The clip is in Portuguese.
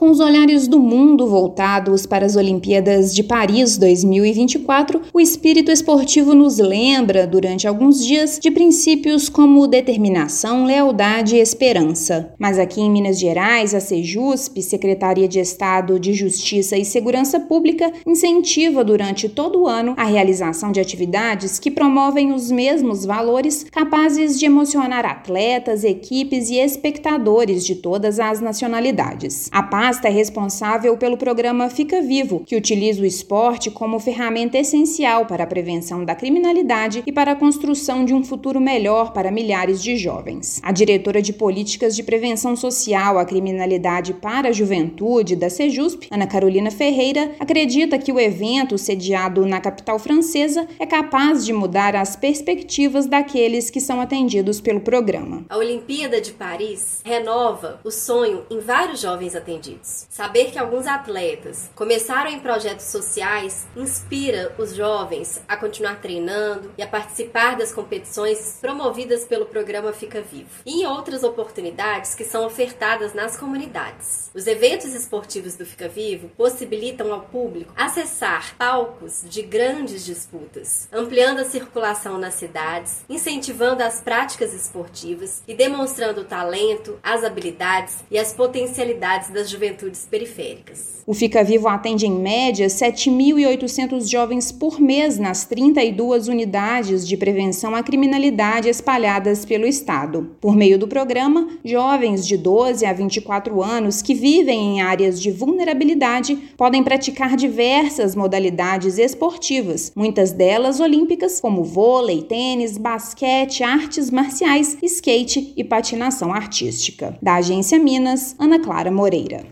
Com os olhares do mundo voltados para as Olimpíadas de Paris 2024, o espírito esportivo nos lembra, durante alguns dias, de princípios como determinação, lealdade e esperança. Mas aqui em Minas Gerais, a Sejusp, Secretaria de Estado de Justiça e Segurança Pública, incentiva durante todo o ano a realização de atividades que promovem os mesmos valores capazes de emocionar atletas, equipes e espectadores de todas as nacionalidades. A pasta é responsável pelo programa Fica Vivo, que utiliza o esporte como ferramenta essencial para a prevenção da criminalidade e para a construção de um futuro melhor para milhares de jovens. A diretora de Políticas de Prevenção Social à Criminalidade para a Juventude da Sejusp, Ana Carolina Ferreira, acredita que o evento, sediado na capital francesa, é capaz de mudar as perspectivas daqueles que são atendidos pelo programa. A Olimpíada de Paris renova o sonho em vários jovens atendidos. Saber que alguns atletas começaram em projetos sociais inspira os jovens a continuar treinando e a participar das competições promovidas pelo programa Fica Vivo e em outras oportunidades que são ofertadas nas comunidades. Os eventos esportivos do Fica Vivo possibilitam ao público acessar palcos de grandes disputas, ampliando a circulação nas cidades, incentivando as práticas esportivas e demonstrando o talento, as habilidades e as potencialidades das juventudes periféricas. O Fica Vivo atende em média 7.800 jovens por mês nas 32 unidades de prevenção à criminalidade espalhadas pelo estado. Por meio do programa, jovens de 12 a 24 anos que vivem em áreas de vulnerabilidade podem praticar diversas modalidades esportivas, muitas delas olímpicas, como vôlei, tênis, basquete, artes marciais, skate e patinação artística. Da Agência Minas, Ana Clara Moreira.